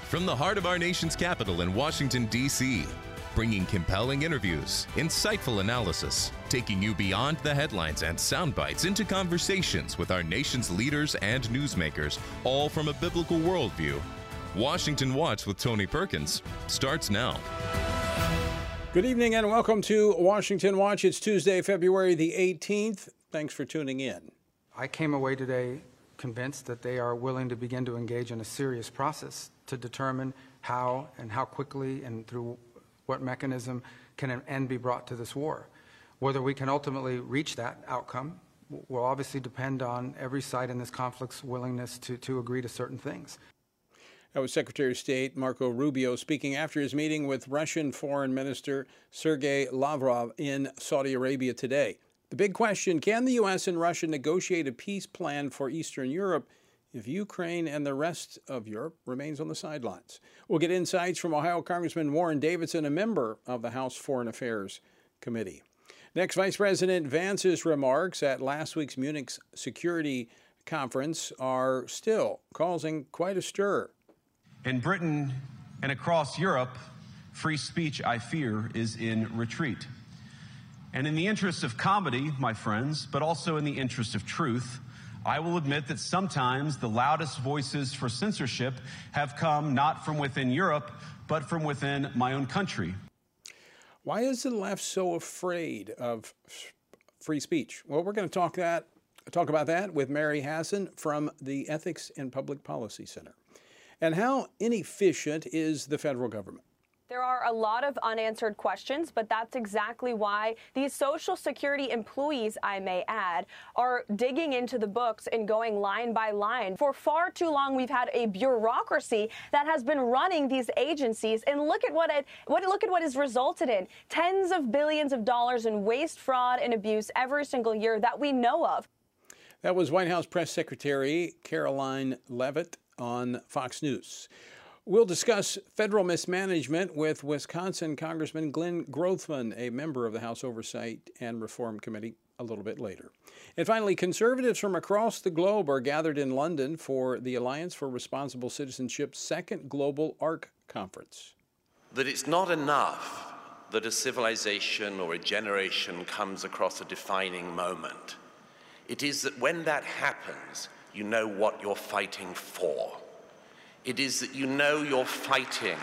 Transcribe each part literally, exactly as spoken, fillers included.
From the heart of our nation's capital in Washington, D C, bringing compelling interviews, insightful analysis, taking you beyond the headlines and sound bites into conversations with our nation's leaders and newsmakers, all from a biblical worldview. Washington Watch with Tony Perkins starts now. Good evening and welcome to Washington Watch. It's Tuesday, February the eighteenth. Thanks for tuning in. I came away today convinced that they are willing to begin to engage in a serious process to determine how and how quickly and through what mechanism can an end be brought to this war. Whether we can ultimately reach that outcome will obviously depend on every side in this conflict's willingness to, to agree to certain things. That was Secretary of State Marco Rubio speaking after his meeting with Russian Foreign Minister Sergei Lavrov in Saudi Arabia today. The big question, can the U S and Russia negotiate a peace plan for Eastern Europe if Ukraine and the rest of Europe remains on the sidelines? We'll get insights from Ohio Congressman Warren Davidson, a member of the House Foreign Affairs Committee. Next, Vice President Vance's remarks at last week's Munich Security Conference are still causing quite a stir. In Britain and across Europe, free speech, I fear, is in retreat. And in the interest of comedy, my friends, but also in the interest of truth, I will admit that sometimes the loudest voices for censorship have come not from within Europe, but from within my own country. Why is the left so afraid of free speech? Well, we're going to talk that talk about that with Mary Hassan from the Ethics and Public Policy Center. And how inefficient is the federal government? There are a lot of unanswered questions, but that's exactly why these Social Security employees, I may add, are digging into the books and going line by line. For far too long, we've had a bureaucracy that has been running these agencies, and look at what it what look at what has resulted in. Tens of billions of dollars in waste, fraud, and abuse every single year that we know of. That was White House Press Secretary Karoline Leavitt on Fox News. We'll discuss federal mismanagement with Wisconsin Congressman Glenn Grothman, a member of the House Oversight and Reform Committee, a little bit later. And finally, conservatives from across the globe are gathered in London for the Alliance for Responsible Citizenship's second Global ARC Conference. That it's not enough that a civilization or a generation comes across a defining moment. It is that when that happens, you know what you're fighting for. It is that you know you're fighting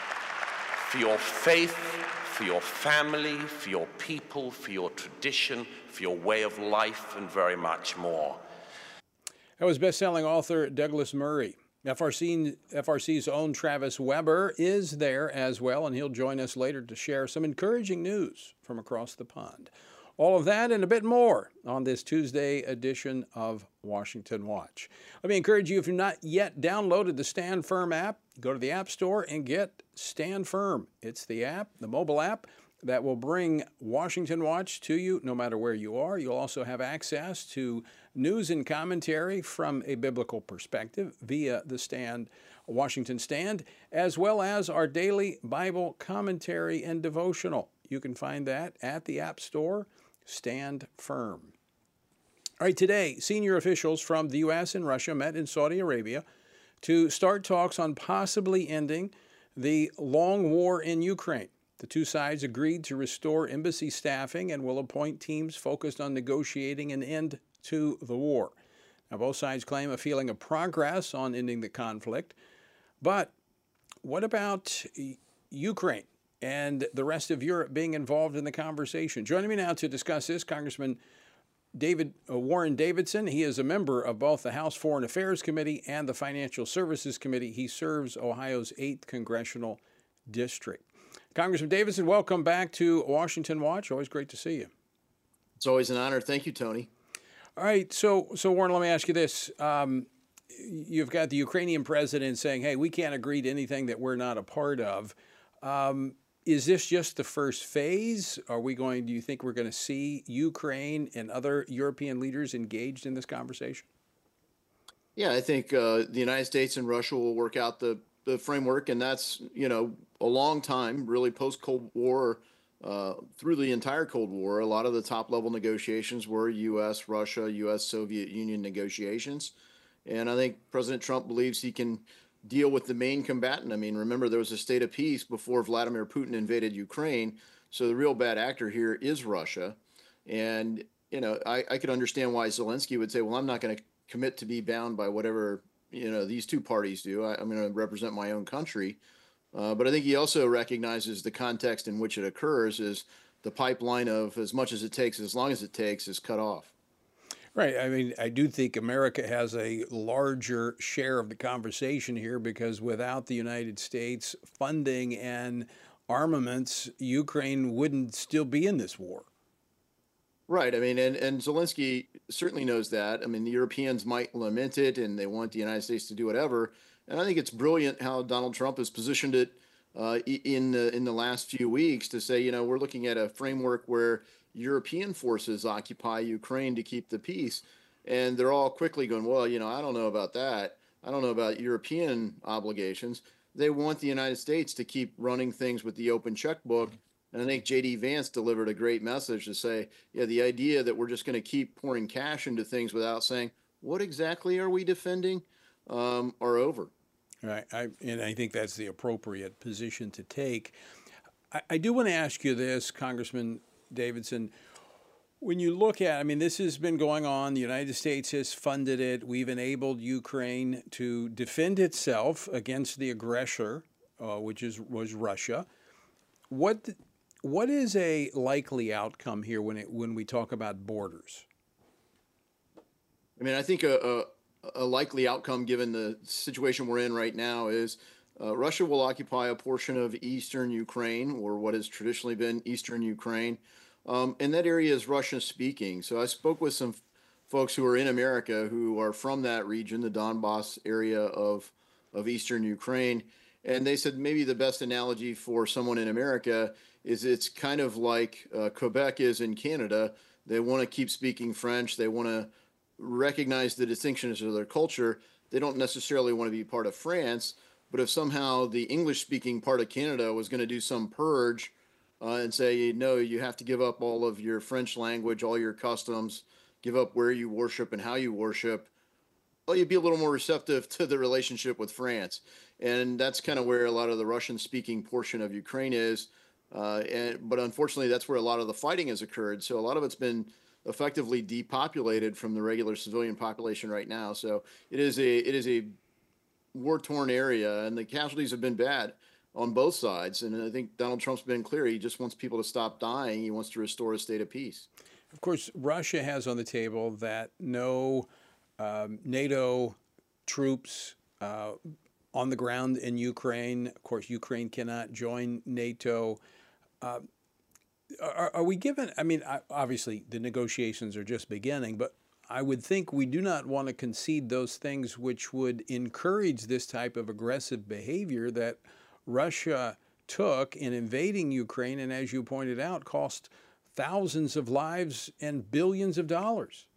for your faith, for your family, for your people, for your tradition, for your way of life, and very much more. That was best-selling author Douglas Murray. F R C, F R C's own Travis Weber is there as well, and he'll join us later to share some encouraging news from across the pond. All of that and a bit more on this Tuesday edition of Washington Watch. Let me encourage you, if you've not yet downloaded the Stand Firm app, go to the App Store and get Stand Firm. It's the app, the mobile app, that will bring Washington Watch to you no matter where you are. You'll also have access to news and commentary from a biblical perspective via the Stand, Washington Stand, as well as our daily Bible commentary and devotional. You can find that at the App Store. Stand Firm. All right, today, senior officials from the U S and Russia met in Saudi Arabia to start talks on possibly ending the long war in Ukraine. The two sides agreed to restore embassy staffing and will appoint teams focused on negotiating an end to the war. Now, both sides claim a feeling of progress on ending the conflict. But what about Ukraine and the rest of Europe being involved in the conversation? Joining me now to discuss this, Congressman David uh, Warren Davidson. He is a member of both the House Foreign Affairs Committee and the Financial Services Committee. He serves Ohio's eighth Congressional District. Congressman Davidson, welcome back to Washington Watch. Always great to see you. It's always an honor. Thank you, Tony. All right. So, so Warren, let me ask you this. Um, you've got the Ukrainian president saying, hey, we can't agree to anything that we're not a part of. Um, Is this just the first phase? Are we going, do you think we're going to see Ukraine and other European leaders engaged in this conversation? Yeah, I think uh, the United States and Russia will work out the, the framework, and that's, you know, a long time, really post-Cold War, uh, through the entire Cold War. A lot of the top-level negotiations were U S, Russia, U S, Soviet Union negotiations. And I think President Trump believes he can deal with the main combatant. I mean, remember, there was a state of peace before Vladimir Putin invaded Ukraine. So the real bad actor here is Russia. And, you know, I, I could understand why Zelensky would say, well, I'm not going to commit to be bound by whatever, you know, these two parties do. I, I'm going to represent my own country. Uh, but I think he also recognizes the context in which it occurs is the pipeline of as much as it takes, as long as it takes, is cut off. Right. I mean, I do think America has a larger share of the conversation here because without the United States funding and armaments, Ukraine wouldn't still be in this war. Right. I mean, and, and Zelensky certainly knows that. I mean, the Europeans might lament it and they want the United States to do whatever. And I think it's brilliant how Donald Trump has positioned it uh, in the, in the last few weeks to say, you know, we're looking at a framework where European forces occupy Ukraine to keep the peace. And they're all quickly going, well, you know, I don't know about that. I don't know about European obligations. They want the United States to keep running things with the open checkbook. And I think J D Vance delivered a great message to say, yeah, the idea that we're just going to keep pouring cash into things without saying, what exactly are we defending, um, are over. Right. I, and I think that's the appropriate position to take. I, I do want to ask you this, Congressman Davidson. When you look at, I mean, this has been going on. The United States has funded it. We've enabled Ukraine to defend itself against the aggressor, uh, which is was Russia. What what is a likely outcome here when it when we talk about borders? I mean, I think a, a, a likely outcome, given the situation we're in right now, is uh, Russia will occupy a portion of eastern Ukraine, or what has traditionally been eastern Ukraine. Um, and that area is Russian speaking. So I spoke with some f- folks who are in America who are from that region, the Donbass area of, of eastern Ukraine. And they said maybe the best analogy for someone in America is it's kind of like uh, Quebec is in Canada. They want to keep speaking French. They want to recognize the distinctions of their culture. They don't necessarily want to be part of France. But if somehow the English-speaking part of Canada was going to do some purge Uh, and say, no, you have to give up all of your French language, all your customs, give up where you worship and how you worship, well, you'd be a little more receptive to the relationship with France. And that's kind of where a lot of the Russian-speaking portion of Ukraine is. Uh, and, but unfortunately, that's where a lot of the fighting has occurred. So a lot of it's been effectively depopulated from the regular civilian population right now. So it is a it is a war-torn area, and the casualties have been bad on both sides. And I think Donald Trump's been clear. He just wants people to stop dying. He wants to restore a state of peace. Of course, Russia has on the table that no um, NATO troops uh, on the ground in Ukraine. Of course, Ukraine cannot join NATO. Uh, are, are we given, I mean, obviously the negotiations are just beginning, but I would think we do not want to concede those things which would encourage this type of aggressive behavior that Russia took in invading Ukraine, and as you pointed out, cost thousands of lives and billions of dollars.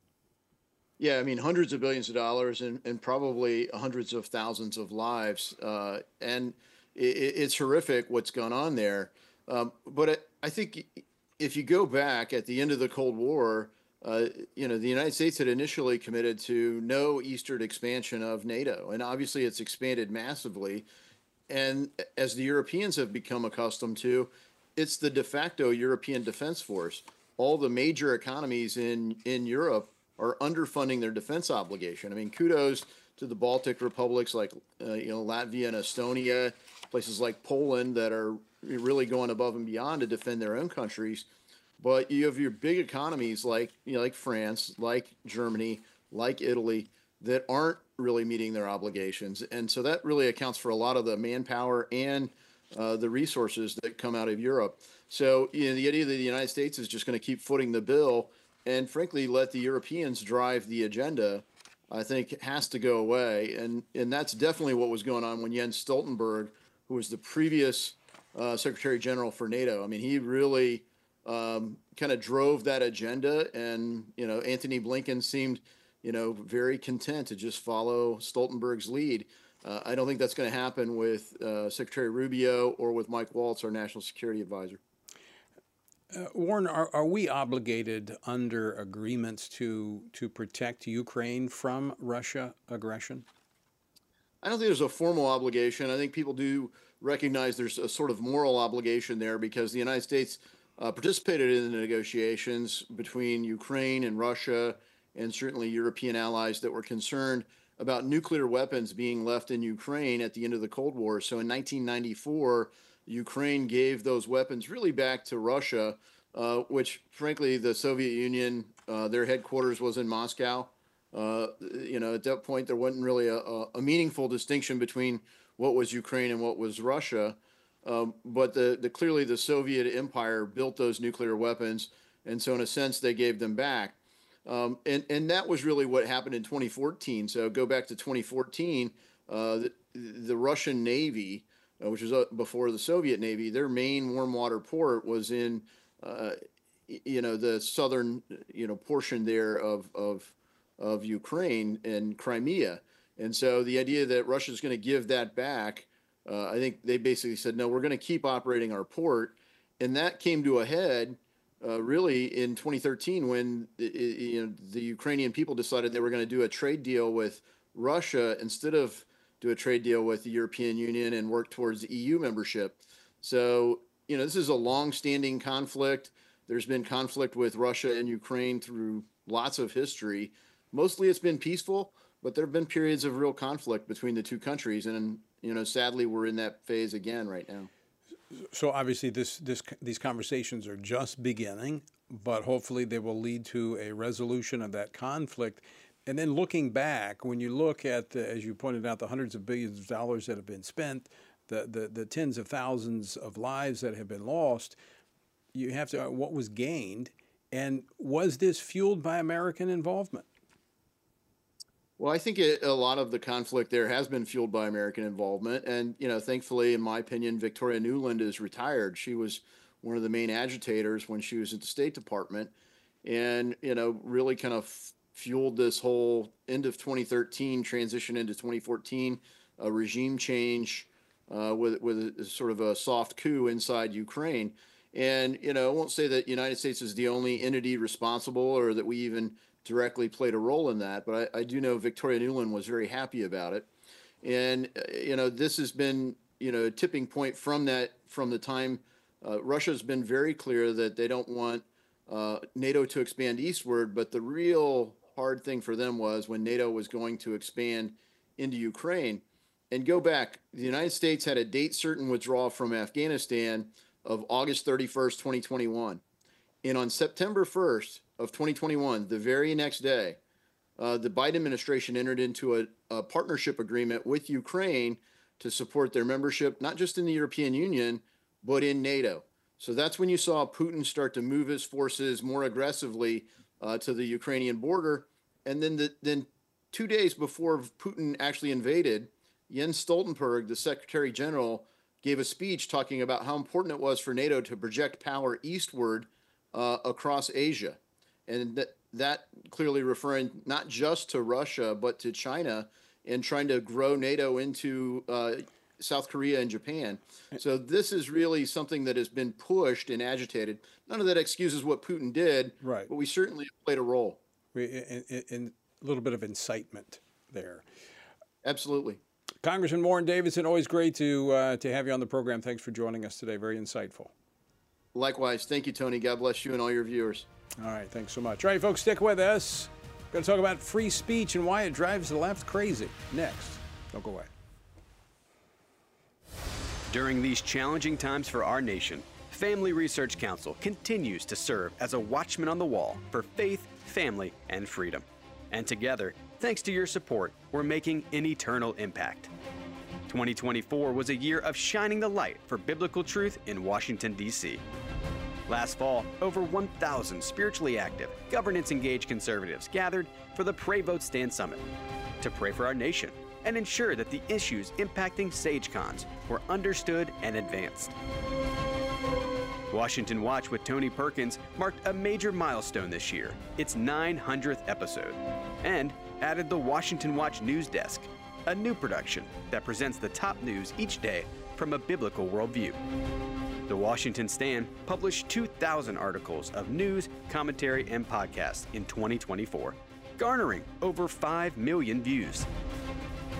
Yeah, I mean, hundreds of billions of dollars and, and probably hundreds of thousands of lives. Uh, and it, it's horrific what's gone on there. Um, but I, I think if you go back at the end of the Cold War, uh, you know, the United States had initially committed to no eastern expansion of NATO. And obviously it's expanded massively. And as the Europeans have become accustomed to, it's the de facto European defense force. All the major economies in, in Europe are underfunding their defense obligation. I mean, kudos to the Baltic republics like uh, you know Latvia and Estonia, places like Poland that are really going above and beyond to defend their own countries. But you have your big economies like you know like France, like Germany, like Italy, that aren't really meeting their obligations. And so that really accounts for a lot of the manpower and uh, the resources that come out of Europe. So you know, the idea that the United States is just going to keep footing the bill and frankly let the Europeans drive the agenda, I think has to go away. And and that's definitely what was going on when Jens Stoltenberg, who was the previous uh, Secretary General for NATO, I mean, he really um, kind of drove that agenda. And, you know, Antony Blinken seemed you know, very content to just follow Stoltenberg's lead. Uh, I don't think that's going to happen with uh, Secretary Rubio or with Mike Waltz, our national security advisor. Uh, Warren, are, are we obligated under agreements to to protect Ukraine from Russia aggression? I don't think there's a formal obligation. I think people do recognize there's a sort of moral obligation there because the United States uh, participated in the negotiations between Ukraine and Russia and certainly European allies that were concerned about nuclear weapons being left in Ukraine at the end of the Cold War. So in nineteen ninety-four, Ukraine gave those weapons really back to Russia, uh, which frankly, the Soviet Union, uh, their headquarters was in Moscow. Uh, you know, at that point, there wasn't really a, a meaningful distinction between what was Ukraine and what was Russia. Um, but the, the clearly the Soviet Empire built those nuclear weapons. And so in a sense, they gave them back. Um, and, and that was really what happened in twenty fourteen. So go back to twenty fourteen, uh, the, the Russian Navy, uh, which was uh, before the Soviet Navy, their main warm water port was in, uh, you know, the southern, you know, portion there of, of, of Ukraine and Crimea. And so the idea that Russia is going to give that back, uh, I think they basically said, no, we're going to keep operating our port. And that came to a head uh, really in twenty thirteen when it, you know, the Ukrainian people decided they were going to do a trade deal with Russia instead of do a trade deal with the European Union and work towards E U membership. So, you know, this is a long-standing conflict. There's been conflict with Russia and Ukraine through lots of history. Mostly it's been peaceful, but there have been periods of real conflict between the two countries. And, you know, sadly, we're in that phase again right now. So obviously this, this, these conversations are just beginning, but hopefully they will lead to a resolution of that conflict. And then looking back, when you look at, the, as you pointed out, the hundreds of billions of dollars that have been spent, the, the, the tens of thousands of lives that have been lost, you have to, what was gained, and was this fueled by American involvement? Well, I think it, a lot of the conflict there has been fueled by American involvement. And, you know, thankfully, in my opinion, Victoria Nuland is retired. She was one of the main agitators when she was at the State Department and, you know, really kind of fueled this whole end of twenty thirteen transition into twenty fourteen, a regime change uh, with, with a, sort of a soft coup inside Ukraine. And, you know, I won't say that the United States is the only entity responsible or that we even directly played a role in that, but I, I do know Victoria Nuland was very happy about it. And, you know, this has been, you know, a tipping point from that, from the time uh, Russia's been very clear that they don't want uh, NATO to expand eastward, but the real hard thing for them was when NATO was going to expand into Ukraine. And go back, the United States had a date certain withdrawal from Afghanistan of August thirty-first, twenty twenty-one. And on September first of twenty twenty-one, the very next day, uh, the Biden administration entered into a, a partnership agreement with Ukraine to support their membership, not just in the European Union, but in NATO. So that's when you saw Putin start to move his forces more aggressively uh, to the Ukrainian border. And then, the, then two days before Putin actually invaded, Jens Stoltenberg, the Secretary General, gave a speech talking about how important it was for NATO to project power eastward uh, across Asia. And that, that clearly referring not just to Russia, but to China and trying to grow NATO into uh, South Korea and Japan. So this is really something that has been pushed and agitated. None of that excuses what Putin did, right, but we certainly played a role. In, in, in a little bit of incitement there. Absolutely. Congressman Warren Davidson, always great to uh, to have you on the program. Thanks for joining us today. Very insightful. Likewise. Thank you, Tony. God bless you and all your viewers. All right. Thanks so much. All right, folks, stick with us. We're going to talk about free speech and why it drives the left crazy. Next. Don't go away. During these challenging times for our nation, Family Research Council continues to serve as a watchman on the wall for faith, family, and freedom. And together, thanks to your support, we're making an eternal impact. twenty twenty-four was a year of shining the light for biblical truth in Washington, D C Last fall, over one thousand spiritually active, governance-engaged conservatives gathered for the Pray Vote Stand Summit to pray for our nation and ensure that the issues impacting SageCons were understood and advanced. Washington Watch with Tony Perkins marked a major milestone this year, its nine hundredth episode, and added the Washington Watch News Desk, a new production that presents the top news each day from a biblical worldview. The Washington Stand published two thousand articles of news, commentary, and podcasts in twenty twenty-four, garnering over five million views.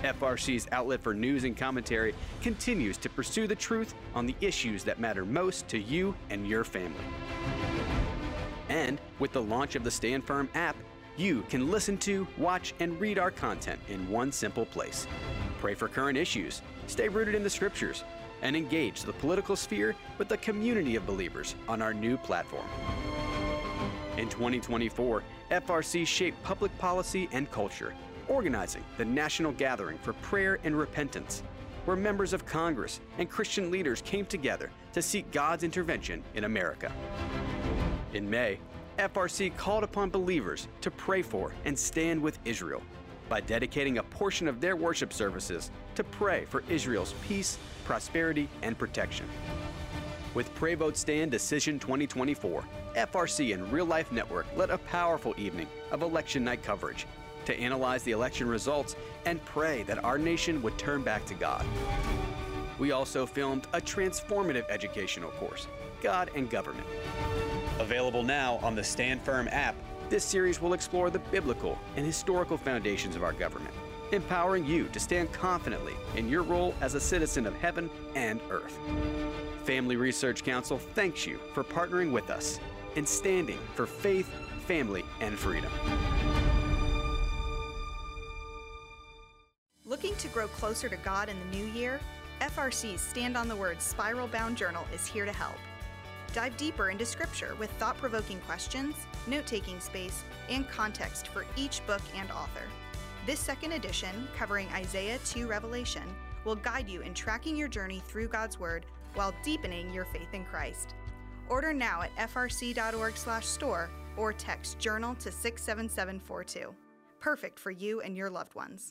F R C's outlet for news and commentary continues to pursue the truth on the issues that matter most to you and your family. And with the launch of the Stand Firm app, you can listen to, watch, and read our content in one simple place. Pray for current issues, stay rooted in the scriptures, and engage the political sphere with a community of believers on our new platform. In twenty twenty-four, F R C shaped public policy and culture, organizing the National Gathering for Prayer and Repentance, where members of Congress and Christian leaders came together to seek God's intervention in America. In May, F R C called upon believers to pray for and stand with Israel by dedicating a portion of their worship services to pray for Israel's peace, prosperity, and protection. With Pray Vote Stand Decision twenty twenty-four, F R C and Real Life Network led a powerful evening of election night coverage to analyze the election results and pray that our nation would turn back to God. We also filmed a transformative educational course, God and Government. Available now on the Stand Firm app, this series will explore the biblical and historical foundations of our government, empowering you to stand confidently in your role as a citizen of heaven and earth. Family Research Council thanks you for partnering with us in standing for faith, family, and freedom. Looking to grow closer to God in the new year? F R C's Stand on the Word Spiral Bound Journal is here to help. Dive deeper into Scripture with thought-provoking questions, note-taking space, and context for each book and author. This second edition, covering Isaiah to Revelation, will guide you in tracking your journey through God's Word while deepening your faith in Christ. Order now at f r c dot org slash store or text journal to six seven seven four two. Perfect for you and your loved ones.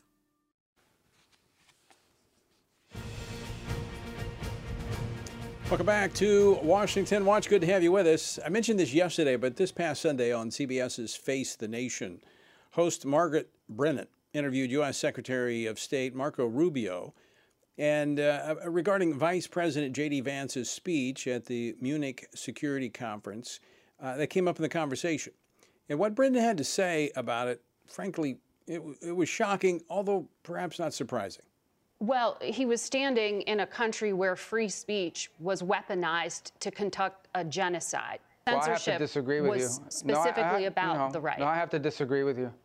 Welcome back to Washington Watch. Good to have you with us. I mentioned this yesterday, but this past Sunday on CBS's Face the Nation, host Margaret Brennan interviewed U S Secretary of State Marco Rubio and uh, regarding Vice President J D Vance's speech at the Munich Security Conference. Uh, that came up in the conversation. And what Brennan had to say about it, frankly, it, it was shocking, although perhaps not surprising. Well, he was standing in a country where free speech was weaponized to conduct a genocide. Well, I have to disagree with was you. specifically no, I, I, about no, the right. No, I have to disagree with you.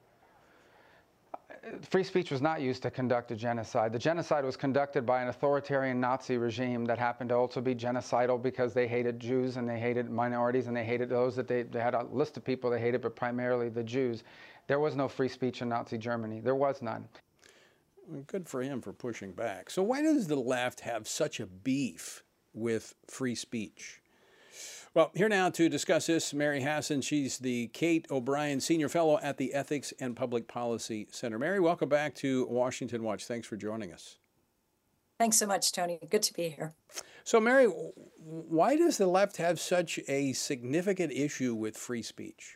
Free speech was not used to conduct a genocide. The genocide was conducted by an authoritarian Nazi regime that happened to also be genocidal because they hated Jews and they hated minorities and they hated those that they, they had a list of people they hated, but primarily the Jews. There was no free speech in Nazi Germany. There was none. Good for him for pushing back. So why does the left have such a beef with free speech? Well, here now to discuss this, Mary Hasson. She's the Kate O'Brien Senior Fellow at the Ethics and Public Policy Center. Mary, welcome back to Washington Watch. Thanks for joining us. Thanks so much, Tony. Good to be here. So, Mary, why does the left have such a significant issue with free speech?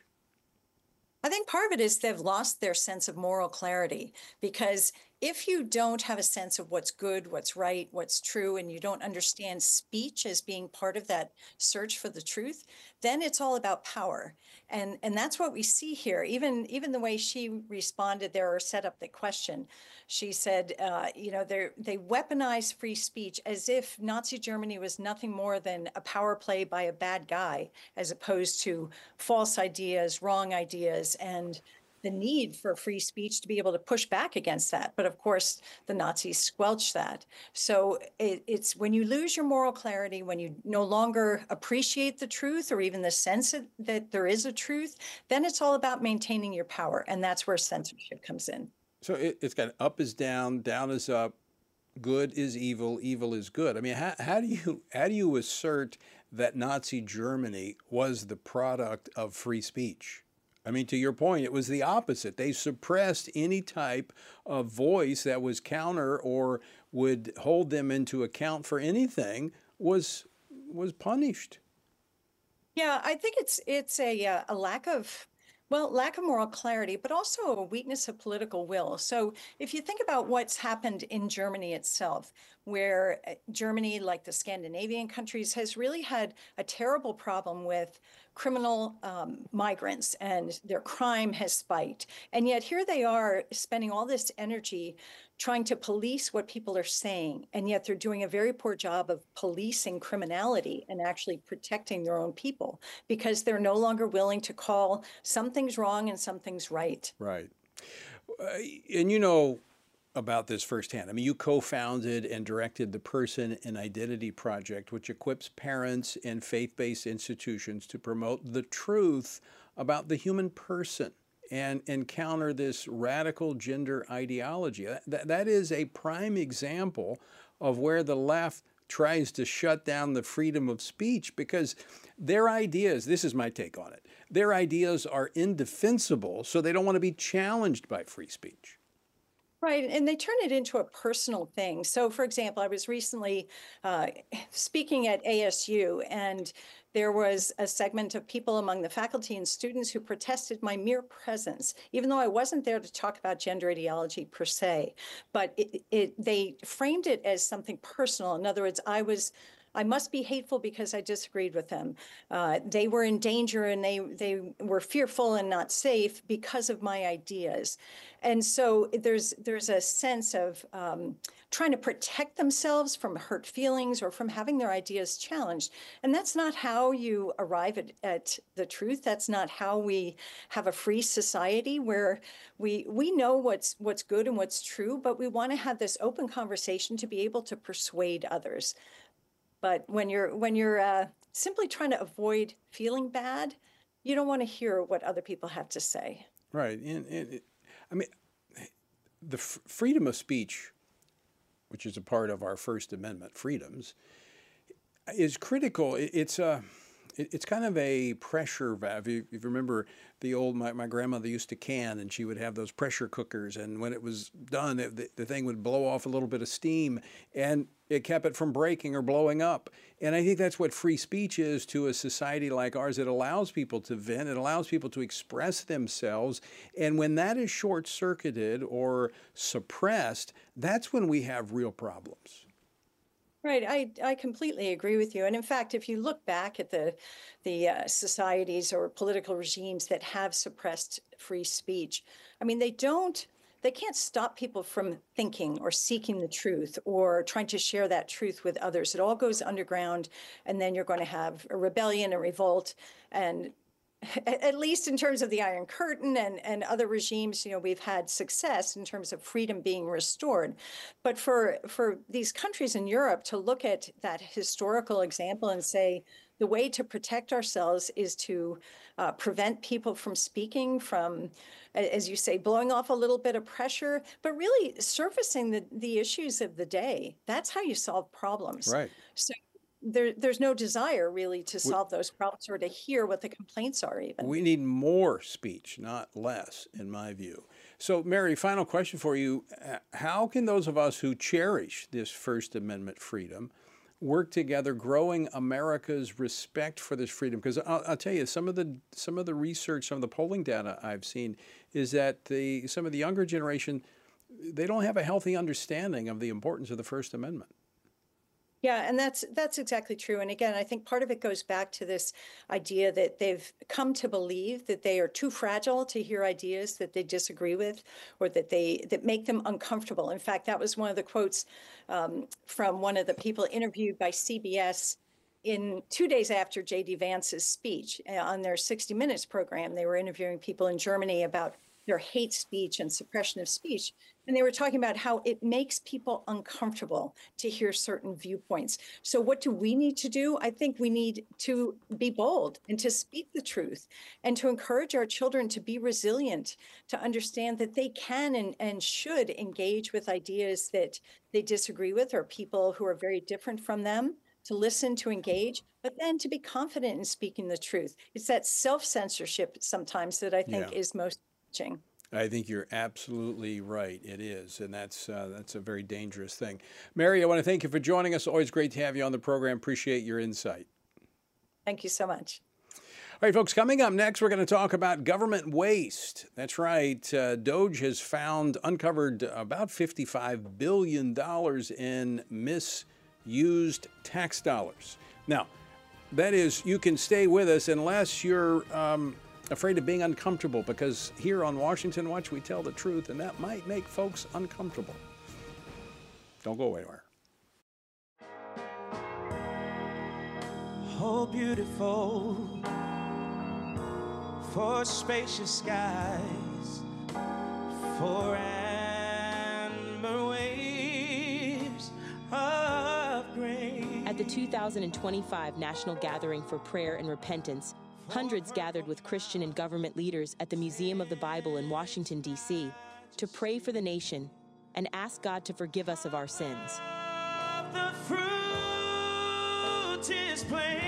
I think part of it is they've lost their sense of moral clarity, because if you don't have a sense of what's good, what's right, what's true, and you don't understand speech as being part of that search for the truth, then it's all about power. And and that's what we see here. Even even the way she responded there or set up the question, she said, uh, you know, they they weaponize free speech as if Nazi Germany was nothing more than a power play by a bad guy, as opposed to false ideas, wrong ideas, and the need for free speech to be able to push back against that. But of course, the Nazis squelched that. So it, it's when you lose your moral clarity, when you no longer appreciate the truth or even the sense that, that there is a truth, then it's all about maintaining your power. And that's where censorship comes in. So it, it's got up is down, down is up, good is evil, evil is good. I mean, how, how do you how do you assert that Nazi Germany was the product of free speech? I mean, to your point, it was the opposite. They suppressed any type of voice that was counter or would hold them into account for anything was was punished. Yeah, I think it's it's a uh, a lack of Well, lack of moral clarity, but also a weakness of political will. So if you think about what's happened in Germany itself, where Germany, like the Scandinavian countries, has really had a terrible problem with criminal um, migrants, and their crime has spiked. And yet here they are spending all this energy trying to police what people are saying, and yet they're doing a very poor job of policing criminality and actually protecting their own people because they're no longer willing to call some things wrong and some things right. Right. Uh, and you know about this firsthand. I mean, you co-founded and directed the Person and Identity Project, which equips parents and faith-based institutions to promote the truth about the human person and, and counter this radical gender ideology. That, that is a prime example of where the left tries to shut down the freedom of speech because their ideas, this is my take on it, their ideas are indefensible, so they don't want to be challenged by free speech. Right, and they turn it into a personal thing. So, for example, I was recently uh, speaking at A S U, and there was a segment of people among the faculty and students who protested my mere presence, even though I wasn't there to talk about gender ideology per se. But it, it, they framed it as something personal. In other words, I was I must be hateful because I disagreed with them. Uh, they were in danger and they, they were fearful and not safe because of my ideas. And so there's, there's a sense of um, trying to protect themselves from hurt feelings or from having their ideas challenged. And that's not how you arrive at, at the truth. That's not how we have a free society where we, we know what's, what's good and what's true, but we want to have this open conversation to be able to persuade others. But when you're when you're uh, simply trying to avoid feeling bad, you don't want to hear what other people have to say. Right. And, and I mean, the f- freedom of speech, which is a part of our First Amendment freedoms, is critical. It's a it's kind of a pressure valve. If you, if you remember the old, my, my grandmother used to can, and she would have those pressure cookers, and when it was done, it, the, the thing would blow off a little bit of steam, and it kept it from breaking or blowing up. And I think that's what free speech is to a society like ours. It allows people to vent, it allows people to express themselves, and when that is short-circuited or suppressed, that's when we have real problems. Right, I, I completely agree with you. And in fact, if you look back at the, the uh, societies or political regimes that have suppressed free speech, I mean, they don't, they can't stop people from thinking or seeking the truth or trying to share that truth with others. It all goes underground, and then you're going to have a rebellion, a revolt, and at least in terms of the Iron Curtain and, and other regimes, you know, we've had success in terms of freedom being restored. But for, for these countries in Europe to look at that historical example and say, the way to protect ourselves is to uh, prevent people from speaking, from, as you say, blowing off a little bit of pressure, but really surfacing the, the issues of the day. That's how you solve problems. Right. So There, there's no desire really to solve those problems or to hear what the complaints are even. We need more speech, not less, in my view. So, Mary, final question for you. How can those of us who cherish this First Amendment freedom work together growing America's respect for this freedom? Because I'll, I'll tell you, some of the some of the research, some of the polling data I've seen is that the some of the younger generation, they don't have a healthy understanding of the importance of the First Amendment. Yeah, and that's that's exactly true. And again, I think part of it goes back to this idea that they've come to believe that they are too fragile to hear ideas that they disagree with or that they that make them uncomfortable. In fact, that was one of the quotes um, from one of the people interviewed by C B S in two days after J D Vance's speech on their sixty minutes program. They were interviewing people in Germany about their hate speech and suppression of speech. And they were talking about how it makes people uncomfortable to hear certain viewpoints. So what do we need to do? I think we need to be bold and to speak the truth and to encourage our children to be resilient, to understand that they can and, and should engage with ideas that they disagree with or people who are very different from them, to listen, to engage, but then to be confident in speaking the truth. It's that self-censorship sometimes that I think Yeah. is most challenging. I think you're absolutely right. It is, and that's uh, that's a very dangerous thing. Mary, I want to thank you for joining us. Always great to have you on the program. Appreciate your insight. Thank you so much. All right, folks, coming up next, we're going to talk about government waste. That's right. Uh, DOGE has found, uncovered about fifty-five billion dollars in misused tax dollars. Now, that is, you can stay with us unless you're um, afraid of being uncomfortable, because here on Washington Watch, we tell the truth, and that might make folks uncomfortable. Don't go anywhere. Oh, beautiful for spacious skies, for amber waves of grain. At the two thousand twenty-five National Gathering for Prayer and Repentance, hundreds gathered with Christian and government leaders at the Museum of the Bible in Washington, D C to pray for the nation and ask God to forgive us of our sins. The fruit is plain.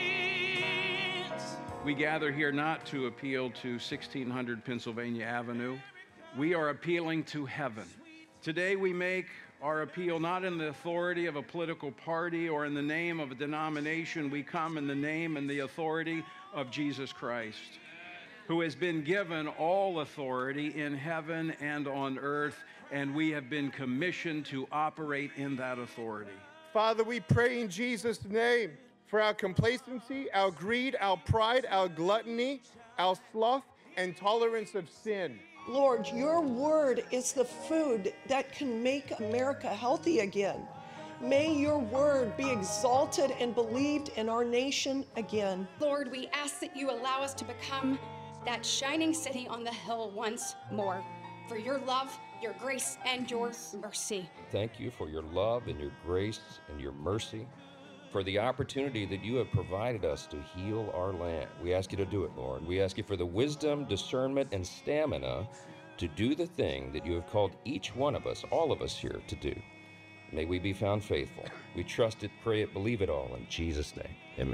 We gather here not to appeal to sixteen hundred Pennsylvania Avenue. We are appealing to heaven. Today we make our appeal not in the authority of a political party or in the name of a denomination. We come in the name and the authority of Jesus Christ, who has been given all authority in heaven and on earth, and we have been commissioned to operate in that authority. Father, we pray in Jesus' name for our complacency, our greed, our pride, our gluttony, our sloth, and tolerance of sin. Lord, your word is the food that can make America healthy again. May your word be exalted and believed in our nation again. Lord, we ask that you allow us to become that shining city on the hill once more. For your love, your grace, and your mercy. Thank you for your love and your grace and your mercy, for the opportunity that you have provided us to heal our land. We ask you to do it, Lord. We ask you for the wisdom, discernment, and stamina to do the thing that you have called each one of us, all of us here, to do. May we be found faithful. We trust it, pray it, believe it all. In Jesus' name, amen.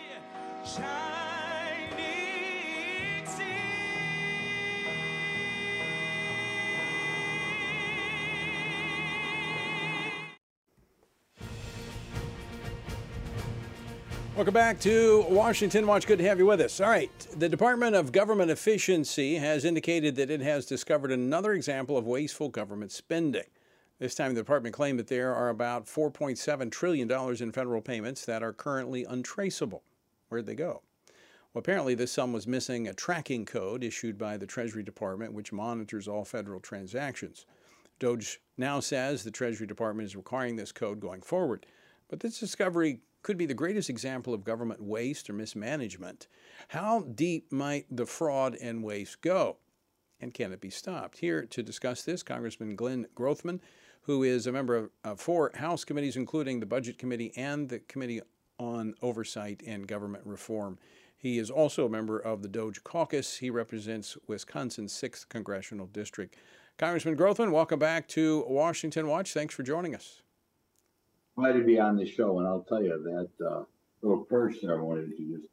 Welcome back to Washington Watch. Good to have you with us. All right. The Department of Government Efficiency has indicated that it has discovered another example of wasteful government spending. This time, the department claimed that there are about four point seven trillion dollars in federal payments that are currently untraceable. Where'd they go? Well, apparently this sum was missing a tracking code issued by the Treasury Department, which monitors all federal transactions. DOJ now says the Treasury Department is requiring this code going forward. But this discovery could be the greatest example of government waste or mismanagement. How deep might the fraud and waste go? And can it be stopped? Here to discuss this, Congressman Glenn Grothman, who is a member of uh, four House committees, including the Budget Committee and the Committee on Oversight and Government Reform. He is also a member of the DOJ caucus. He represents Wisconsin's sixth Congressional District. Congressman Grothman, welcome back to Washington Watch. Thanks for joining us. Glad to be on the show, and I'll tell you that uh, little person I wanted to introduce.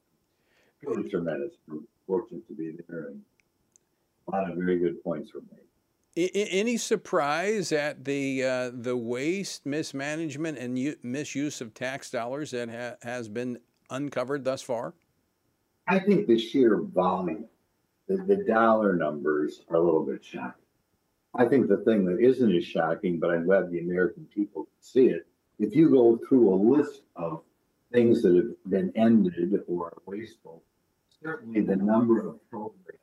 Really tremendous. We're fortunate to be there, and a lot of very good points were made. Any surprise at the uh, the waste, mismanagement, and u- misuse of tax dollars that ha- has been uncovered thus far? I think the sheer volume, the, the dollar numbers are a little bit shocking. I think the thing that isn't as shocking, but I'm glad the American people can see it, if you go through a list of things that have been ended or are wasteful, certainly the number of programs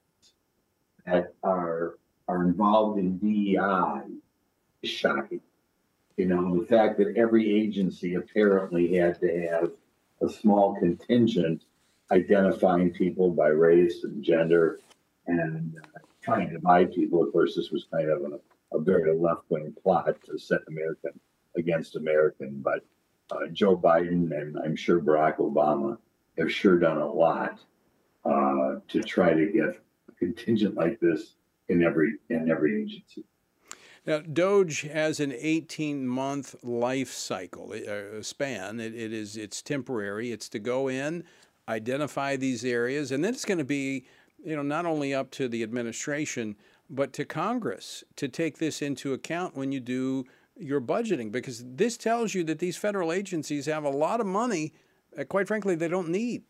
that are are involved in D E I is shocking. You know, the fact that every agency apparently had to have a small contingent identifying people by race and gender and uh, trying to divide people. Of course, this was kind of a, a very left-wing plot to set American against American, but uh, Joe Biden and I'm sure Barack Obama have sure done a lot uh, to try to get a contingent like this in every in every agency. Now, DOJ has an eighteen-month life cycle uh, span. It, it is it's temporary. It's to go in, identify these areas, and then it's going to be, you know, not only up to the administration but to Congress to take this into account when you do your budgeting, because this tells you that these federal agencies have a lot of money that, quite frankly, they don't need.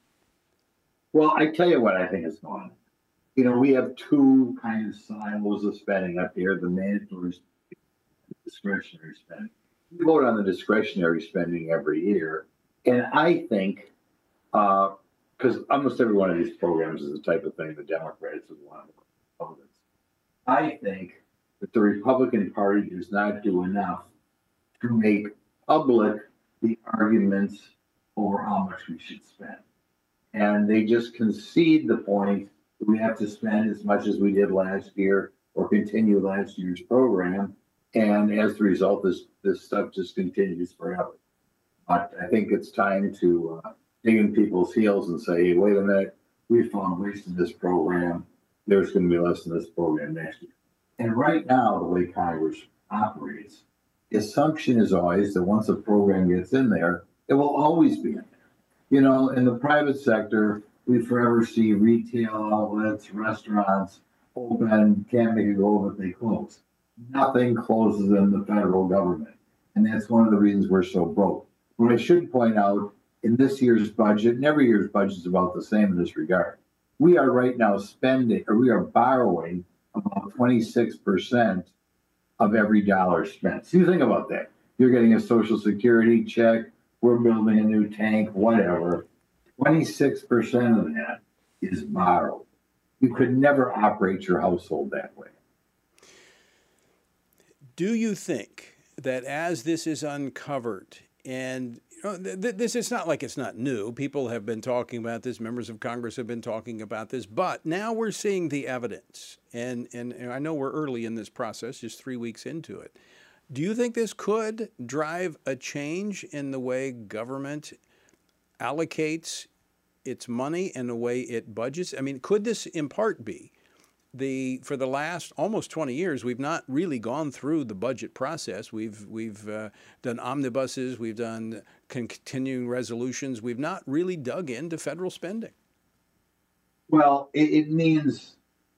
Well, I tell you what I think is going on. You know, we have two kind of silos of spending up here, the mandatory spending and the discretionary spending. We vote on the discretionary spending every year. And I think, because uh, almost every one of these programs is the type of thing the Democrats would want to Republicans. I think that the Republican Party does not do enough to make public the arguments over how much we should spend. And they just concede the point that we have to spend as much as we did last year or continue last year's program. And as a result, this, this stuff just continues forever. But I think it's time to uh, dig in people's heels and say, hey, wait a minute, we found waste in this program. There's going to be less in this program next year. And right now, the way Congress operates, the assumption is always that once a program gets in there, it will always be in there. You know, in the private sector, we forever see retail outlets, restaurants open, can't make a go, but they close. Nothing closes in the federal government. And that's one of the reasons we're so broke. What I should point out, in this year's budget, and every year's budget is about the same in this regard, we are right now spending, or we are borrowing about twenty-six percent of every dollar spent. So you think about that. You're getting a Social Security check, we're building a new tank, whatever. twenty-six percent of that is borrowed. You could never operate your household that way. Do you think that as this is uncovered, and you know, th- this is not like it's not new. People have been talking about this. Members of Congress have been talking about this. But now we're seeing the evidence. And, and, and I know we're early in this process, just three weeks into it. Do you think this could drive a change in the way government allocates its money and the way it budgets? I mean, could this in part be the, for the last almost twenty years, we've not really gone through the budget process. We've, we've uh, done omnibuses, we've done continuing resolutions. We've not really dug into federal spending. Well, it, it means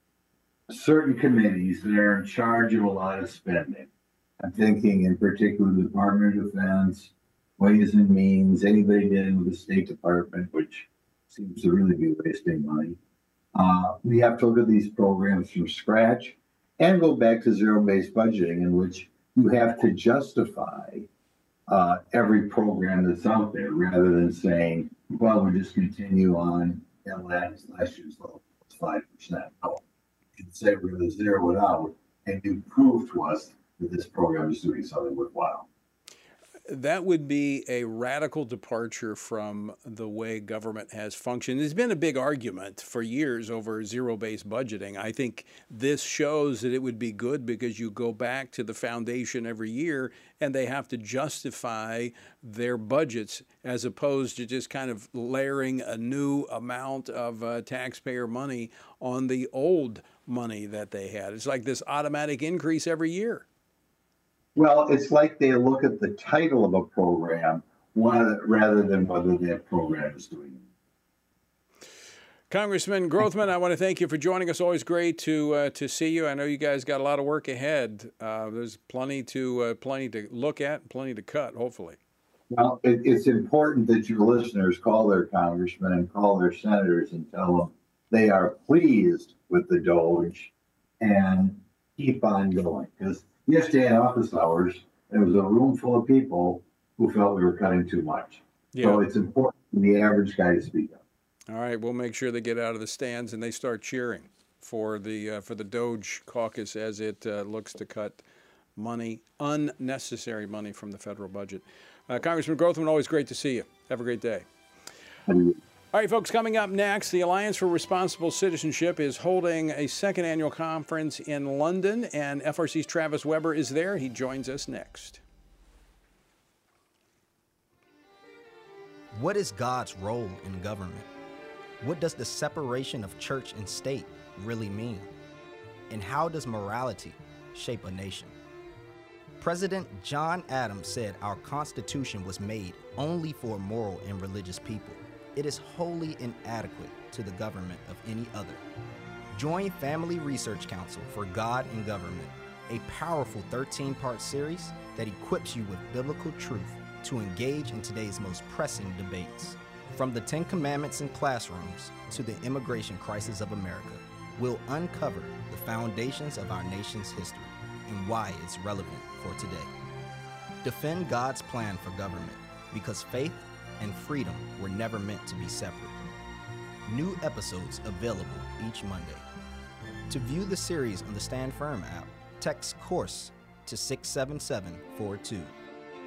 certain committees that are in charge of a lot of spending. I'm thinking in particular the Department of Defense, Ways and Means, anybody dealing with the State Department, which seems to really be wasting money. Uh, we have to look at these programs from scratch and go back to zero-based budgeting, in which you have to justify uh, every program that's out there rather than saying, well, we'll just continue on at last, last year's level, five percent. No, you can say we're going to zero it out, and you prove to us that this program is doing something worthwhile. That would be a radical departure from the way government has functioned. There's been a big argument for years over zero-based budgeting. I think this shows that it would be good because you go back to the foundation every year and they have to justify their budgets as opposed to just kind of layering a new amount of uh, taxpayer money on the old money that they had. It's like this automatic increase every year. Well, it's like they look at the title of a program rather than whether that program is doing it. Congressman Grothman, I want to thank you for joining us. Always great to uh, to see you. I know you guys got a lot of work ahead. Uh, there's plenty to uh, plenty to look at, plenty to cut, hopefully. Well, it, it's important that your listeners call their congressmen and call their senators and tell them they are pleased with the Doge and keep on going. Because yesterday in office hours, there was a room full of people who felt we were cutting too much. Yeah. So it's important for the average guy to speak up. All right, we'll make sure they get out of the stands and they start cheering for the uh, for the Doge caucus as it uh, looks to cut money, unnecessary money from the federal budget. Uh, Congressman Grothman, always great to see you. Have a great day. All right, folks, coming up next, the Alliance for Responsible Citizenship is holding a second annual conference in London, and F R C's Travis Weber is there. He joins us next. What is God's role in government? What does the separation of church and state really mean? And how does morality shape a nation? President John Adams said our Constitution was made only for moral and religious people. It is wholly inadequate to the government of any other. Join Family Research Council for God and Government, a powerful thirteen-part series that equips you with biblical truth to engage in today's most pressing debates. From the Ten Commandments in classrooms to the immigration crisis of America, we'll uncover the foundations of our nation's history and why it's relevant for today. Defend God's plan for government, because faith and freedom were never meant to be separate. New episodes available each Monday. To view the series on the Stand Firm app, text COURSE to six seven seven four two.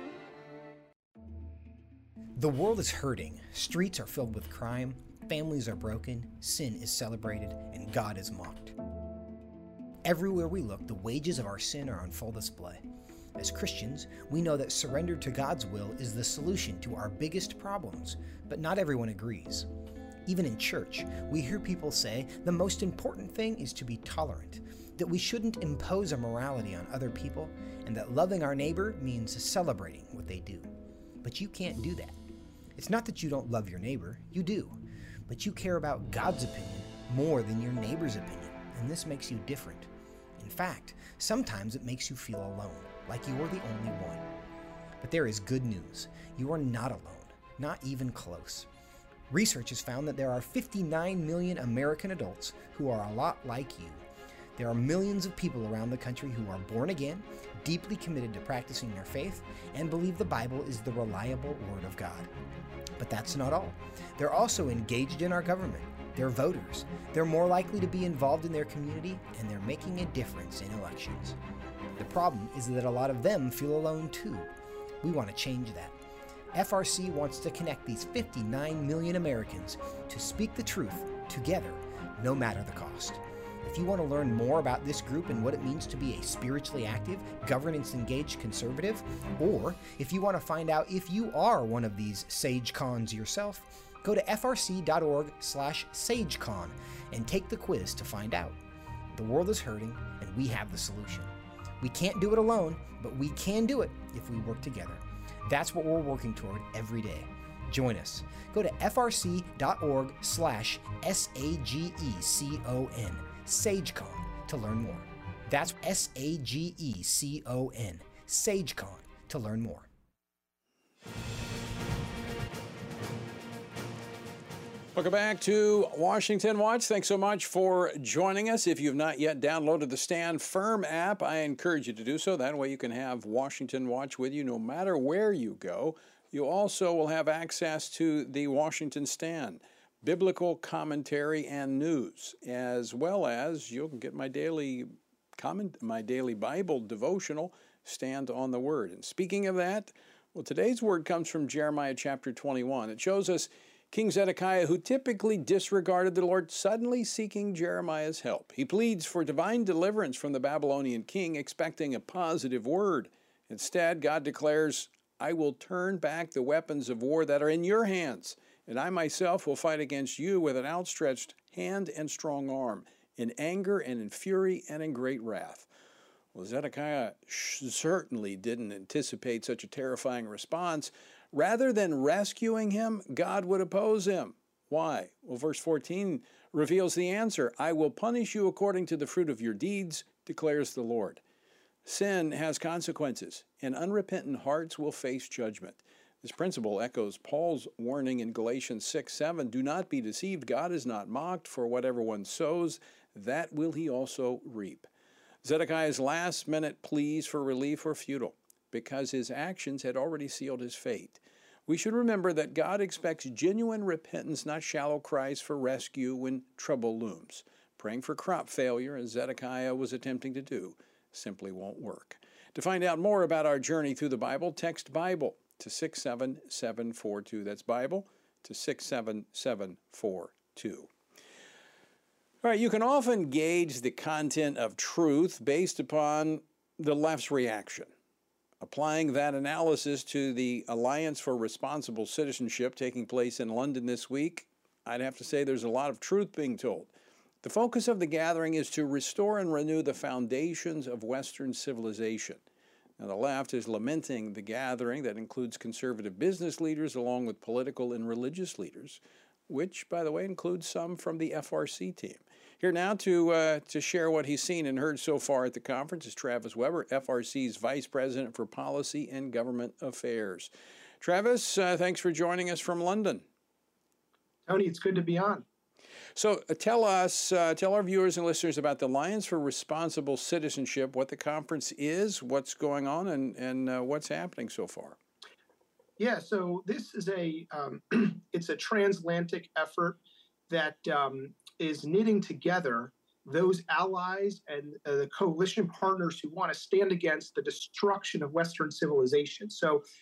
The world is hurting, streets are filled with crime, families are broken, sin is celebrated, and God is mocked. Everywhere we look, the wages of our sin are on full display. As Christians, we know that surrender to God's will is the solution to our biggest problems, but not everyone agrees. Even in church, we hear people say the most important thing is to be tolerant, that we shouldn't impose our morality on other people, and that loving our neighbor means celebrating what they do. But you can't do that. It's not that you don't love your neighbor, you do, but you care about God's opinion more than your neighbor's opinion, and this makes you different. In fact, sometimes it makes you feel alone, like you are the only one. But there is good news. You are not alone, not even close. Research has found that there are fifty-nine million American adults who are a lot like you. There are millions of people around the country who are born again, deeply committed to practicing their faith, and believe the Bible is the reliable Word of God. But that's not all. They're also engaged in our government. They're voters. They're more likely to be involved in their community, and they're making a difference in elections. The problem is that a lot of them feel alone too. We want to change that. F R C wants to connect these fifty-nine million Americans to speak the truth together, no matter the cost. If you want to learn more about this group and what it means to be a spiritually active, governance-engaged conservative, or if you want to find out if you are one of these SageCons yourself, go to f r c dot org slash sagecon and take the quiz to find out. The world is hurting, and we have the solution. We can't do it alone, but we can do it if we work together. That's what we're working toward every day. Join us. Go to f r c dot org slash S A G E C O N, SageCon, to learn more. That's S A G E C O N, SageCon, to learn more. Welcome back to Washington Watch. Thanks so much for joining us. If you've not yet downloaded the Stand Firm app, I encourage you to do so. That way you can have Washington Watch with you no matter where you go. You also will have access to the Washington Stand, biblical commentary and news, as well as you'll get my daily comment, my daily Bible devotional, Stand on the Word. And speaking of that, well, today's word comes from Jeremiah chapter twenty-one. It shows us King Zedekiah, who typically disregarded the Lord, suddenly seeking Jeremiah's help. He pleads for divine deliverance from the Babylonian king, expecting a positive word. Instead, God declares, I will turn back the weapons of war that are in your hands, and I myself will fight against you with an outstretched hand and strong arm, in anger and in fury and in great wrath. Well, Zedekiah certainly didn't anticipate such a terrifying response. Rather than rescuing him, God would oppose him. Why? Well, verse fourteen reveals the answer. I will punish you according to the fruit of your deeds, declares the Lord. Sin has consequences, and unrepentant hearts will face judgment. This principle echoes Paul's warning in Galatians six seven. Do not be deceived. God is not mocked, for whatever one sows, that will he also reap. Zedekiah's last-minute pleas for relief were futile, because his actions had already sealed his fate. We should remember that God expects genuine repentance, not shallow cries for rescue when trouble looms. Praying for crop failure, as Zedekiah was attempting to do, simply won't work. To find out more about our journey through the Bible, text Bible to six seven seven four two. That's Bible to six seven seven four two. All right, you can often gauge the content of truth based upon the left's reaction. Applying that analysis to the Alliance for Responsible Citizenship taking place in London this week, I'd have to say there's a lot of truth being told. The focus of the gathering is to restore and renew the foundations of Western civilization. Now, the left is lamenting the gathering that includes conservative business leaders along with political and religious leaders, which, by the way, includes some from the F R C team. Here now to uh, to share what he's seen and heard so far at the conference is Travis Weber, F R C's Vice President for Policy and Government Affairs. Travis, uh, thanks for joining us from London. Tony, it's good to be on. So uh, tell us, uh, tell our viewers and listeners about the Alliance for Responsible Citizenship, what the conference is, what's going on, and, and uh, what's happening so far. Yeah, so this is a, um, it's a transatlantic effort that um, is knitting together those allies and uh, the coalition partners who want to stand against the destruction of Western civilization. So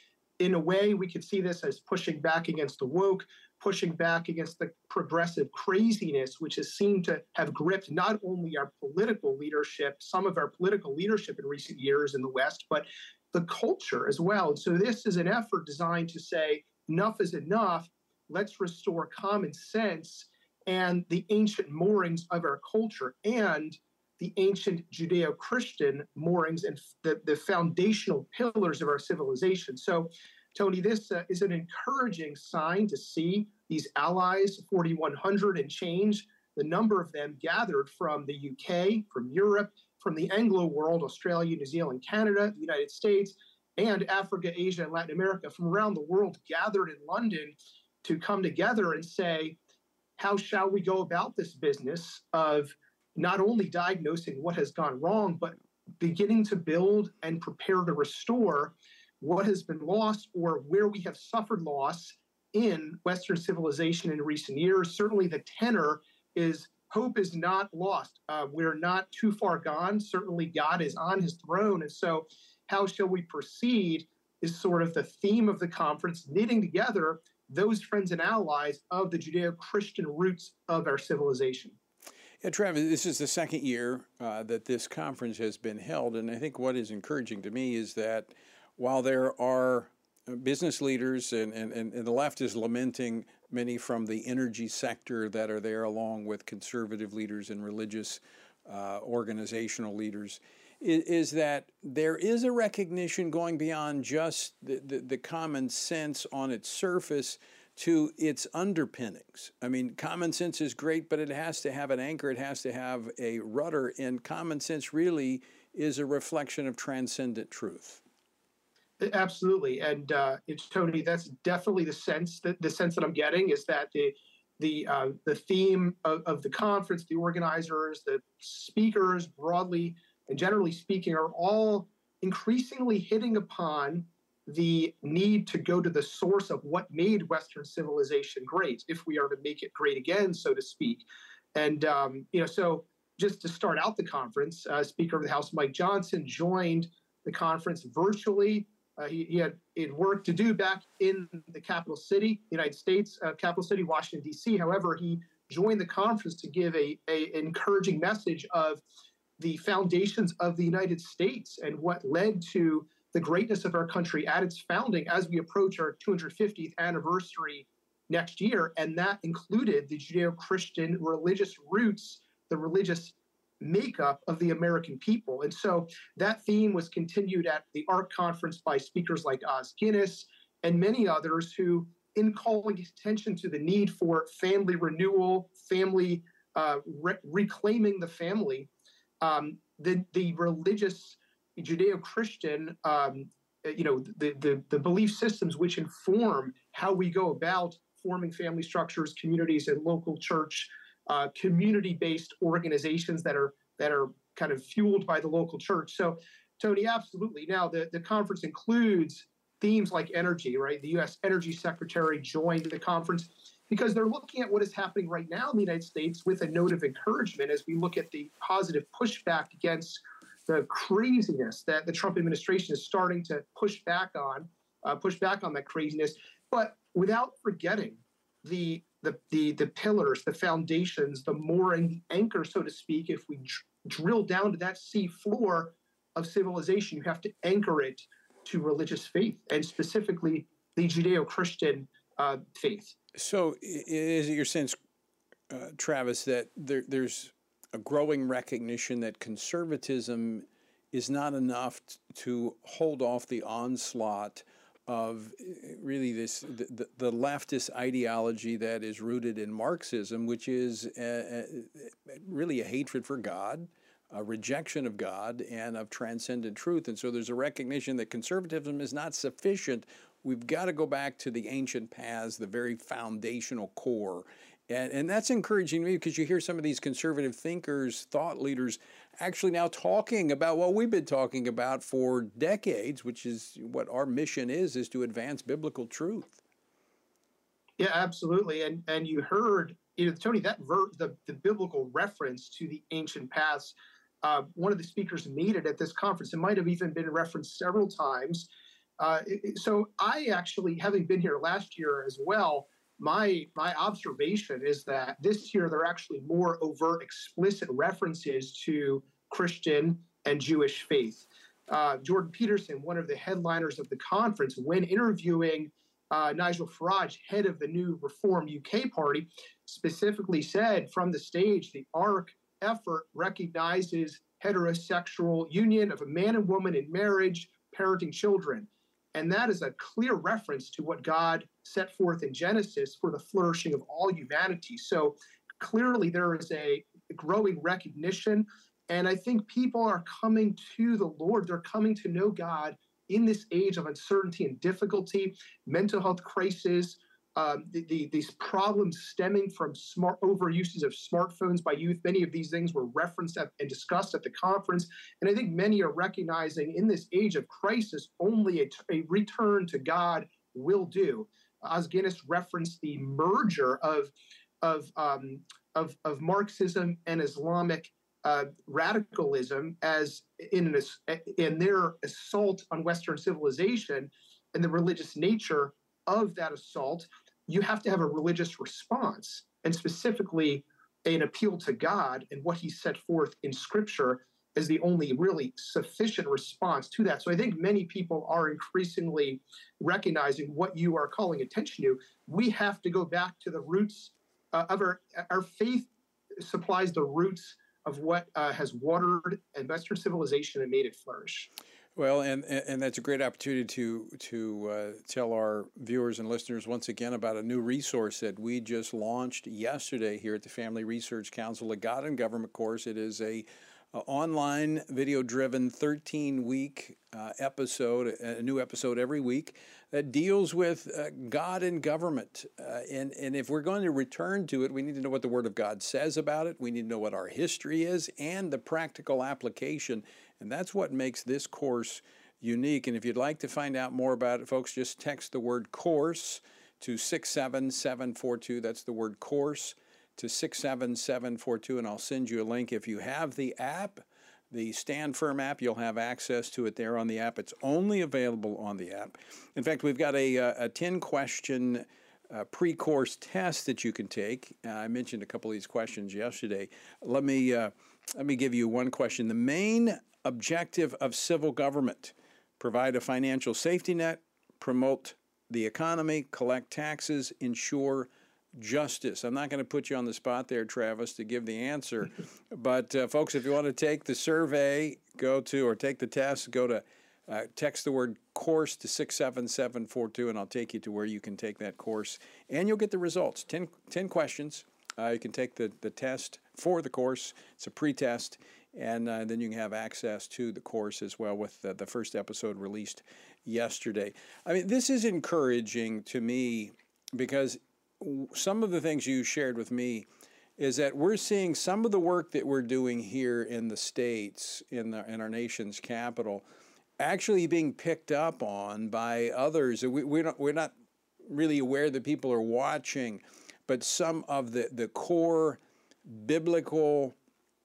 in a way, we could see this as pushing back against the woke, pushing back against the progressive craziness, which has seemed to have gripped not only our political leadership, some of our political leadership in recent years in the West, but the culture as well. And so this is an effort designed to say, enough is enough. Let's restore common sense and the ancient moorings of our culture and the ancient Judeo-Christian moorings and the, the foundational pillars of our civilization. So, Tony, this uh, is an encouraging sign to see these allies, forty-one hundred and change, the number of them gathered from the U K, from Europe, from the Anglo world, Australia, New Zealand, Canada, the United States, and Africa, Asia, and Latin America, from around the world gathered in London to come together and say, how shall we go about this business of not only diagnosing what has gone wrong, but beginning to build and prepare to restore what has been lost or where we have suffered loss in Western civilization in recent years. Certainly the tenor is hope is not lost. Uh, we're not too far gone. Certainly God is on his throne. And so how shall we proceed is sort of the theme of the conference, knitting together those friends and allies of the Judeo-Christian roots of our civilization. Yeah, Travis, this is the second year uh, that this conference has been held, and I think what is encouraging to me is that while there are business leaders, and, and, and the left is lamenting many from the energy sector that are there, along with conservative leaders and religious uh, organizational leaders, is, is that there is a recognition going beyond just the, the, the common sense on its surface to its underpinnings. I mean, common sense is great, but it has to have an anchor. It has to have a rudder, and common sense really is a reflection of transcendent truth. Absolutely, and uh, it's, Tony, that's definitely the sense that the sense that I'm getting is that the the uh, the theme of, of the conference, the organizers, the speakers, broadly and generally speaking, are all increasingly hitting upon the need to go to the source of what made Western civilization great, if we are to make it great again, so to speak. And um, you know, so just to start out the conference, uh, Speaker of the House Mike Johnson joined the conference virtually. Uh, he, he had, he had work to do back in the capital city, United States, uh, capital city, Washington, D C. However, he joined the conference to give a, a encouraging message of the foundations of the United States and what led to the greatness of our country at its founding as we approach our two hundred fiftieth anniversary next year. And that included the Judeo-Christian religious roots, the religious makeup of the American people. And so that theme was continued at the A R C conference by speakers like Os Guinness and many others who, in calling attention to the need for family renewal, family uh, re- reclaiming the family, um, the, the religious Judeo-Christian, um, you know, the, the, the belief systems which inform how we go about forming family structures, communities, and local church Uh, community-based organizations that are that are kind of fueled by the local church. So, Tony, absolutely. Now, the, the conference includes themes like energy, right? The U S Energy Secretary joined the conference because they're looking at what is happening right now in the United States with a note of encouragement as we look at the positive pushback against the craziness that the Trump administration is starting to push back on, uh, push back on that craziness, but without forgetting the The, the the pillars, the foundations, the mooring, the anchor, so to speak. If we dr- drill down to that sea floor of civilization, you have to anchor it to religious faith, and specifically the Judeo-Christian uh, faith. So is it your sense, uh, Travis, that there, there's a growing recognition that conservatism is not enough t- to hold off the onslaught of really this the, the leftist ideology that is rooted in Marxism, which is a, a, really a hatred for God, a rejection of God, and of transcendent truth. And so there's a recognition that conservatism is not sufficient. We've got to go back to the ancient paths, the very foundational core. And, and that's encouraging me because you hear some of these conservative thinkers, thought leaders, actually now talking about what we've been talking about for decades, which is what our mission is, is to advance biblical truth. Yeah, absolutely. And and you heard, you know, Tony, that ver- the, the biblical reference to the ancient paths, uh, one of the speakers made it at this conference. It might have even been referenced several times. Uh, so I actually, having been here last year as well, my my observation is that this year there are actually more overt, explicit references to Christian and Jewish faith. Uh, Jordan Peterson, one of the headliners of the conference, when interviewing uh, Nigel Farage, head of the new Reform U K party, specifically said from the stage, the ARC effort recognizes heterosexual union of a man and woman in marriage, parenting children. And that is a clear reference to what God set forth in Genesis for the flourishing of all humanity. So clearly there is a growing recognition. And I think people are coming to the Lord. They're coming to know God in this age of uncertainty and difficulty, mental health crisis, um, the, the, these problems stemming from smart overuses of smartphones by youth. Many of these things were referenced at, and discussed at the conference. And I think many are recognizing in this age of crisis, only a, a return to God will do. Os Guinness referenced the merger of, of, um, of, of Marxism and Islamic uh, radicalism as in, an, in their assault on Western civilization and the religious nature of that assault. You have to have a religious response, and specifically an appeal to God and what he set forth in Scripture as the only really sufficient response to that. So I think many people are increasingly recognizing what you are calling attention to. We have to go back to the roots uh, of our, our faith supplies the roots of what uh, has watered and Western civilization and made it flourish. Well, and, and that's a great opportunity to to uh, tell our viewers and listeners once again about a new resource that we just launched yesterday here at the Family Research Council, a God and Government course. It is a, a online, video-driven, thirteen-week uh, episode, a new episode every week that deals with uh, God and government. Uh, and, and if we're going to return to it, we need to know what the Word of God says about it. We need to know what our history is and the practical application. And that's what makes this course unique. And if you'd like to find out more about it, folks, just text the word course to six seven seven four two. That's the word course to six seven seven four two, and I'll send you a link. If you have the app, the Stand Firm app, you'll have access to it there on the app. It's only available on the app. In fact, we've got a, a ten-question uh, pre-course test that you can take. Uh, I mentioned a couple of these questions yesterday. Let me, uh, let me give you one question. The main objective of civil government: provide a financial safety net, promote the economy, collect taxes, ensure justice. I'm not going to put you on the spot there, Travis, to give the answer. But uh, folks, if you want to take the survey, go to, or take the test, go to, uh, text the word course to six seven seven four two, and I'll take you to where you can take that course. And you'll get the results. ten, ten questions. Uh, you can take the, the test for the course. It's a pre-test. And uh, then you can have access to the course as well with uh, the first episode released yesterday. I mean, this is encouraging to me because some of the things you shared with me is that we're seeing some of the work that we're doing here in the States, in, the, in our nation's capital, actually being picked up on by others. We, we're, not, we're not really aware that people are watching, but some of the, the core biblical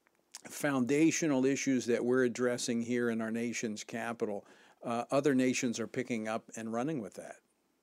foundational issues that we're addressing here in our nation's capital, uh, other nations are picking up and running with that.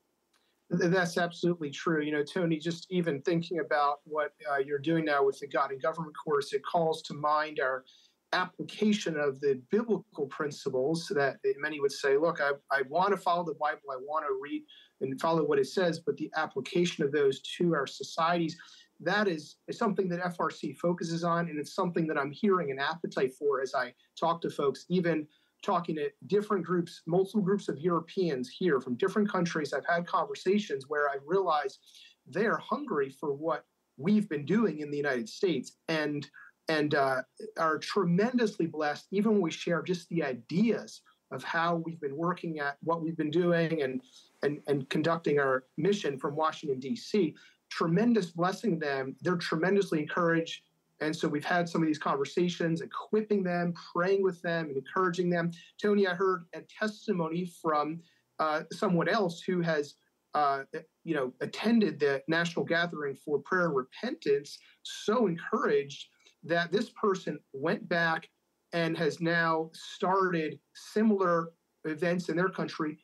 That's absolutely true. You know, Tony, just even thinking about what uh, you're doing now with the God and Government course, it calls to mind our application of the biblical principles that many would say, look, I, I want to follow the Bible, I want to read and follow what it says, but the application of those to our societies, that is, is something that F R C focuses on, and it's something that I'm hearing an appetite for as I talk to folks, even talking to different groups, multiple groups of Europeans here from different countries. I've had conversations where I realize they're hungry for what we've been doing in the United States, and and uh, are tremendously blessed, even when we share just the ideas of how we've been working at what we've been doing and and, and conducting our mission from Washington, D C Tremendous blessing them. They're tremendously encouraged. And so we've had some of these conversations, equipping them, praying with them, and encouraging them. Tony, I heard a testimony from uh, someone else who has, uh, you know, attended the National Gathering for Prayer and Repentance, so encouraged that this person went back and has now started similar events in their country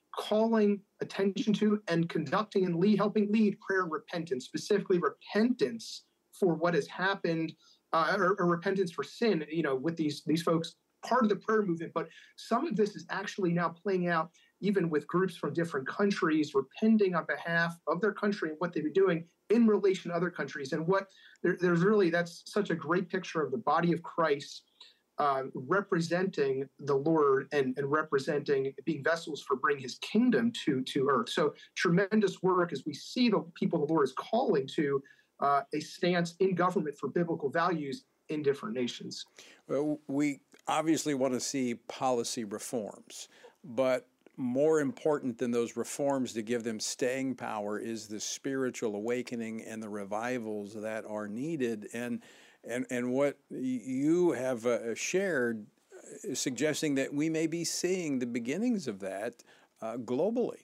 calling attention to and conducting and lead, helping lead prayer and repentance, specifically repentance for what has happened, uh, or, or repentance for sin, you know, with these, these folks, part of the prayer movement. But some of this is actually now playing out even with groups from different countries, repenting on behalf of their country and what they've been doing in relation to other countries. And what there, there's really, that's such a great picture of the body of Christ uh, representing the Lord and, and representing, being vessels for bringing his kingdom to, to earth. So tremendous work as we see the people the Lord is calling to uh, a stance in government for biblical values in different nations. Well, we obviously want to see policy reforms, but more important than those reforms to give them staying power is the spiritual awakening and the revivals that are needed. And and and what you have uh, shared, uh, suggesting that we may be seeing the beginnings of that uh, globally.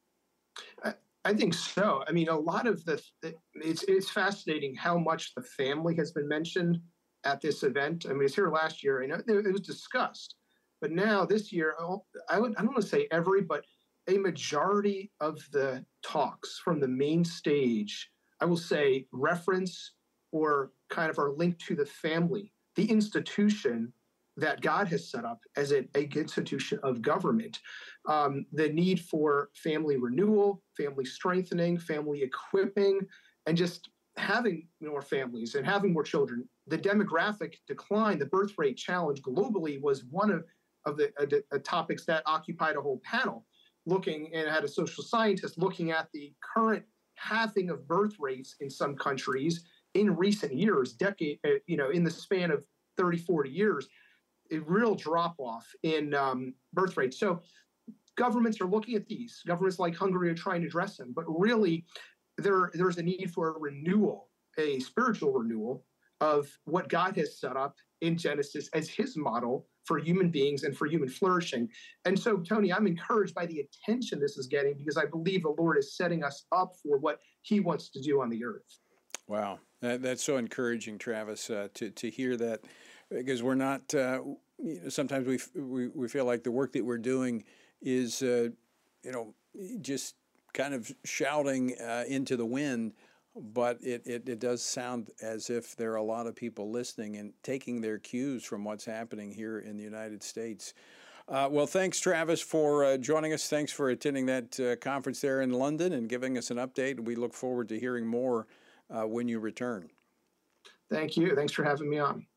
I, I think so. I mean, a lot of the it's it's fascinating how much the family has been mentioned at this event. I mean, it's here last year. I know it was discussed. But now this year, I would I don't want to say every, but a majority of the talks from the main stage, I will say reference or kind of are linked to the family, the institution that God has set up as an institution of government. Um, the need for family renewal, family strengthening, family equipping, and just having more families and having more children. The demographic decline, the birth rate challenge globally was one of of the uh, uh, topics that occupied a whole panel, looking and had a social scientist looking at the current halving of birth rates in some countries in recent years, decade, uh, you know, in the span of thirty, forty years, a real drop off in um, birth rates. So governments are looking at these. Governments like Hungary are trying to address them, but really there, there's a need for a renewal, a spiritual renewal of what God has set up in Genesis as his model for human beings and for human flourishing. And so, Tony, I'm encouraged by the attention this is getting because I believe the Lord is setting us up for what he wants to do on the earth. Wow. That, that's so encouraging, Travis, uh, to, to hear that, because we're not, uh, you know, sometimes we, we, we feel like the work that we're doing is, uh, you know, just kind of shouting uh, into the wind. But it, it, it does sound as if there are a lot of people listening and taking their cues from what's happening here in the United States. Uh, well, thanks, Travis, for uh, joining us. Thanks for attending that uh, conference there in London and giving us an update. We look forward to hearing more uh, when you return. Thank you. Thanks for having me on.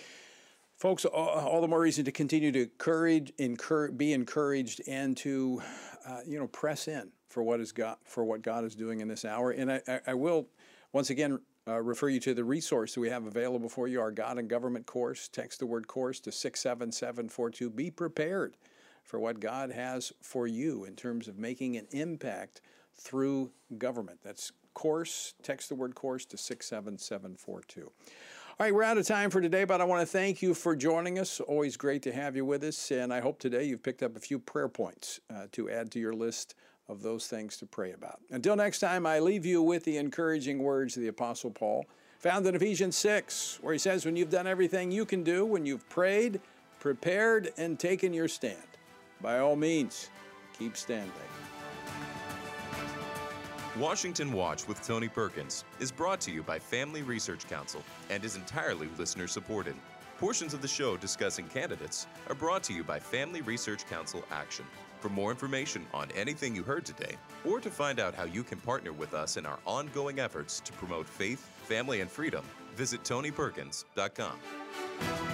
Folks, all, all the more reason to continue to courage, encourage, be encouraged and to, uh, you know, press in for what is God, for what God is doing in this hour. And I, I, I will, once again, uh, refer you to the resource that we have available for you, our God and Government course. Text the word course to six seven seven four two. Be prepared for what God has for you in terms of making an impact through government. That's course. Text the word course to six seven seven four two. All right, we're out of time for today, but I want to thank you for joining us. Always great to have you with us. And I hope today you've picked up a few prayer points uh, to add to your list of those things to pray about. Until next time, I leave you with the encouraging words of the Apostle Paul, found in Ephesians six, where he says, when you've done everything you can do, when you've prayed, prepared, and taken your stand, by all means, keep standing. Washington Watch with Tony Perkins is brought to you by Family Research Council and is entirely listener-supported. Portions of the show discussing candidates are brought to you by Family Research Council Action. For more information on anything you heard today, or to find out how you can partner with us in our ongoing efforts to promote faith, family, and freedom, visit tony perkins dot com.